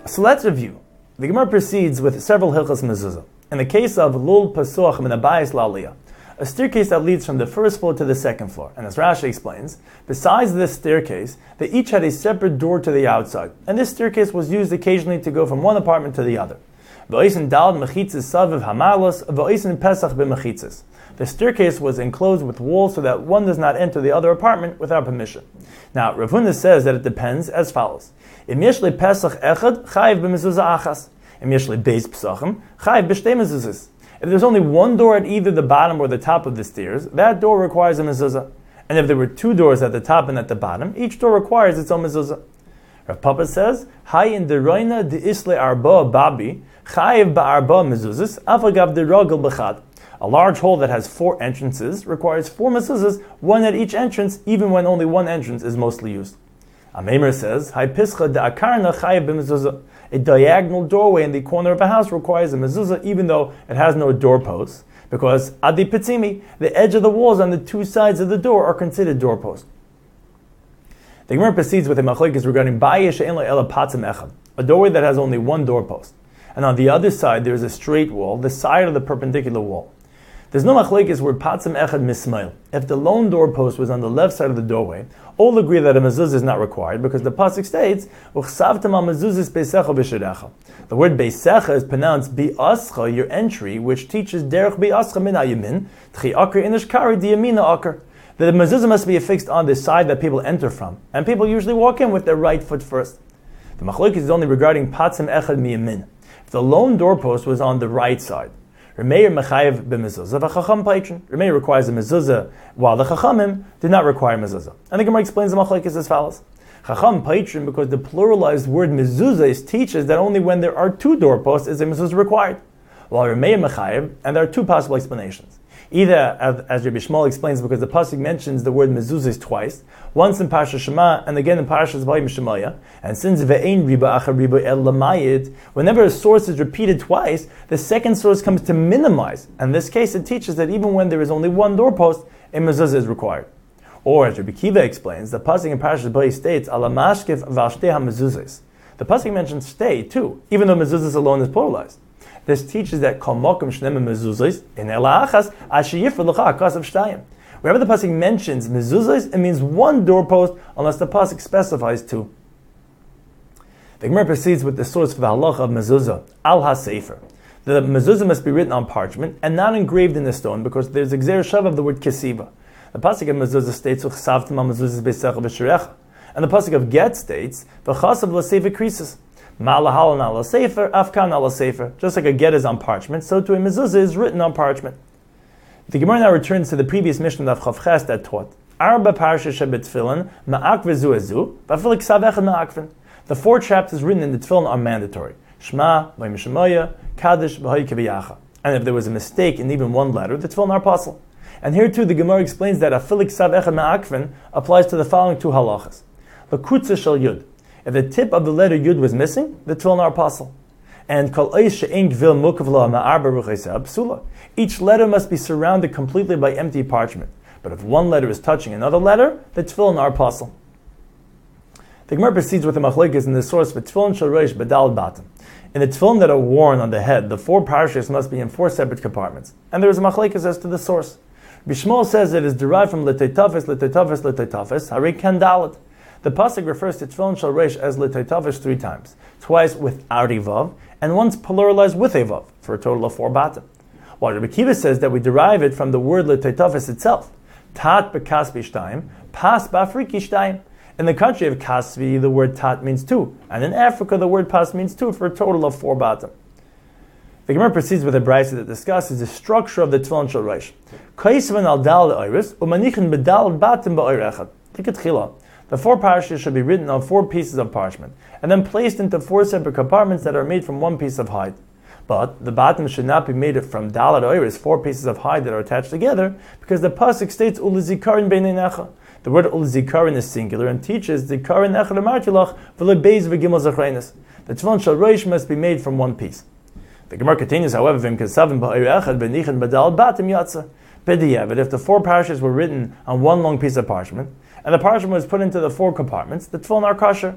So let's review. The Gemara proceeds with several hilchos mezuzah. In the case of lul pasuach min abayis la'aliyah, a staircase that leads from the first floor to the second floor. And as Rashi explains, besides this staircase, they each had a separate door to the outside. And this staircase was used occasionally to go from one apartment to the other. The staircase was enclosed with walls so that one does not enter the other apartment without permission. Now, Rav Huna says that it depends as follows. Im yeshle pesach echad, chayiv b'mezuzah achas. Im yeshle beis pesachim, chayiv b'shtei mezuzahs. If there's only one door at either the bottom or the top of the stairs, that door requires a mezuzah. And if there were two doors at the top and at the bottom, each door requires its own mezuzah. Rav Papa says, Hayin deroina de isle arba babi, chayiv ba'arba mezuzahs, afagav de rogel b'chad. A large hall that has 4 entrances requires 4 mezuzahs, one at each entrance, even when only one entrance is mostly used. Ameimer says, Hay pischa de akarna chayiv b'mezuzah. A diagonal doorway in the corner of a house requires a mezuzah even though it has no doorposts, because adi pitzimi, the edge of the walls on the 2 sides of the door are considered doorposts. The Gemara proceeds with a machlokes regarding bayis she'en lo ela patzim echad, a doorway that has only one doorpost, and on the other side there is a straight wall, the side of the perpendicular wall. There's no machlokes where patzim echad mismail. If the lone doorpost was on the left side of the doorway, all agree that a mezuzah is not required because the pasuk states, "Uchsavtem al mezuzahs beisecha b'sherecha." The word beisecha is pronounced bi'ascha, your entry, which teaches derech bi'ascha min hayamin, tchi akar inishkari diyamina akar. The mezuzah must be affixed on the side that people enter from, and people usually walk in with their right foot first. The machlokes is only regarding patzim echad miyamin. If the lone doorpost was on the right side, Remeir mechayev b'mezuzah v'chacham paitrin. Remeir requires a mezuzah, while the chachamim did not require mezuzah. And the Gemara explains the machlokes as follows: Chacham paitrin, because the pluralized word mezuzah teaches that only when there are 2 doorposts is a mezuzah required. While Remeir mechayev, and there are 2 possible explanations. Either, as Rabbi Shmuel explains, because the pasuk mentions the word mezuzah twice, once in Parashat Shema and again in Parashat Vayim Shemaya, and since ve'ein riba achar riba el lamayid, whenever a source is repeated twice, the second source comes to minimize. In this case, it teaches that even when there is only one doorpost, a mezuzah is required. Or, as Rabbi Kiva explains, the pasuk in Parashat Vayim states ala mashkef v'ashtei ha-mezuzahs. The pasuk mentions stay too, even though mezuzahs alone is pluralized. This teaches that kol makom shneim mezuzahs in ela achas ashiyif l'cha akasav shtayim. Wherever the pasuk mentions mezuzahs, it means one doorpost, unless the pasuk specifies 2. The Gemara proceeds with the source for the halacha of mezuzah, al ha-sefer. The mezuzah must be written on parchment and not engraved in the stone, because there's a gzer shav of the word kesiva. The pasuk of mezuzah states uchsavtem al mezuzahs beisecha b'sherecha, and the pasuk of get states v'chasav l'sefer krisis. Ma'alahalan ala sefer, afkan ala sefer. Just like a get is on parchment, so too a mezuzah is written on parchment. The Gemara now returns to the previous mission of Chav Ches that taught Arba Parsha Shebet Ma'ak v'zu ezu, v'afil ksav echad ma'akvin. The 4 chapters written in the Tefillin are mandatory: Shema, Vayim Shemoya, Kaddish, V'hay Kiviyacha. And if there was a mistake in even one letter, the Tefillin are apostle. And here too, the Gemara explains that afil ksav echad ma'akvin applies to the following 2 halachas: L'kutza shel yud. If the tip of the letter Yud was missing, the Tefillin are apostle. And Kol Ois she'en gvil mukav lo ma'arba ruchaysa psula. Each letter must be surrounded completely by empty parchment. But if one letter is touching another letter, the Tefillin are apostle. The Gemara proceeds with the machlokes in the source for Tefillin shel reish badal batim. In the Tefillin that are worn on the head, the 4 parashas must be in 4 separate compartments. And there is a machlokes as to the source. Bishmol says it is derived from l'teitafes, hari kandalit. The pasuk refers to Tefillin shel reish as l'teitafes 3 times, twice without a vav, and once pluralized with a vav, for a total of 4 batim. While Rabbi Kiva says that we derive it from the word l'teitafes itself, tat b'kasvi shtayim, pas b'afriki shtayim. In the country of Kasvi, the word tat means 2, and in Africa, the word pas means 2, for a total of 4 batim. The Gemara proceeds with a brayso that discusses the structure of the Tefillin shel reish. Kaisvan al dal iris umanichin bedal batim ba'ir echad. Tikatchila. The 4 parashas should be written on 4 pieces of parchment, and then placed into 4 separate compartments that are made from 1 piece of hide. But the bottom should not be made from dalad oiris, 4 pieces of hide that are attached together, because the pasuk states ulizikarin beinei necha. The word ulizikarin is singular and teaches zikarin echad amartilach v'lebeis v'gimel zachreinis. The Tefillin shel reish must be made from 1 piece. The Gemara continues, however, v'im kesavim ba'ir echad b'nichin b'dal batim yatsa. But if the 4 parashas were written on 1 long piece of parchment, and the parchment was put into the 4 compartments, the Tefillin are kosher.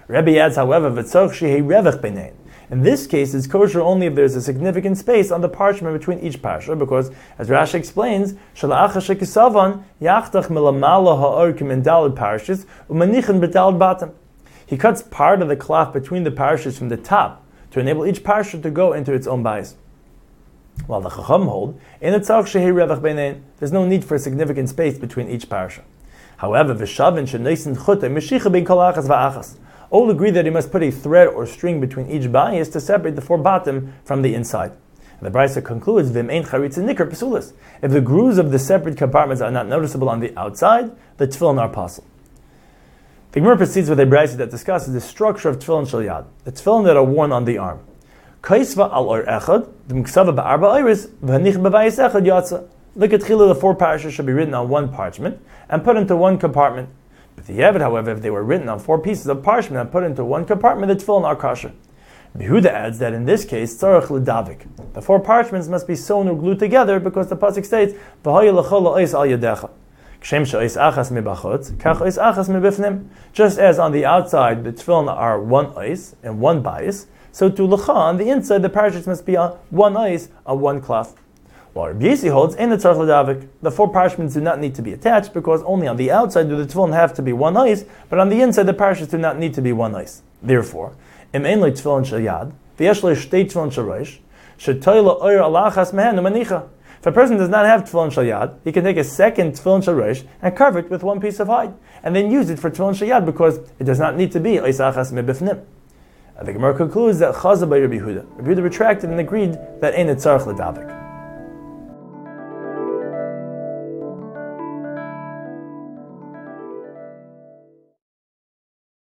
Rebbe adds, however, v'tzorch shehei revach beinein. In this case, it's kosher only if there's a significant space on the parchment between each parsha, because, as Rashi explains, Shalach HaShekisavan yachtach milamala ha'orkim in daled parshas u'manichin b'daled batim. He cuts part of the cloth between the parshas from the top to enable each parsha to go into its own bias. While the Chacham hold, in tzarch shehei revach beinein, there's no need for a significant space between each parsha. However, v'shavin sheneisen chutei mishicha bein kol achas va'achas. All agree that he must put a thread or string between each bias to separate the four bottom from the inside. And the Brisa concludes, Vim ein charitz nikar pesulas. If the grooves of the separate compartments are not noticeable on the outside, the tefillin are possible. The Gemara proceeds with a Brisa that discusses the structure of tefillin shel yad, the tefillin that are worn on the arm. Kaisva al or echad, the mksava ba'arba iris, v'hanich b'vayis echad yatsa. Look at Chila, the four parashas should be written on one parchment and put into one compartment. But the Yevid, however, if they were written on four pieces of parchment and put into one compartment, the tefillin are kosher. Behuda adds that in this case, tzarech l'davik. The four parchments must be sewn or glued together because the pasuk states, "V'haya l'chol ha'os al yadecha." Kshem she'os achas mibachutz, kach os achas mibifnim. Just as on the outside the tefillin are one os and one bias, so to l'cha on the inside the parchments must be on one os on one cloth. While Rabbi Yossi holds, in the tzarech l'davik, the four parchments do not need to be attached because only on the outside do the tefillin have to be one os, but on the inside the parchments do not need to be one os. Therefore, im ein le tefillin shel yad, v'yesh le shtei tefillin shel rosh, shetoy lo oyer alachas mehen umanicha. If a person does not have tefillin shel yad, he can take a second tefillin shel rosh and cover it with one piece of hide, and then use it for tefillin shel yad because it does not need to be ois achas mibifnim. The Gemara concludes that Chazal by Rabbi Yehuda. Rabbi Yehuda retracted and agreed that ein tzarech l'davik.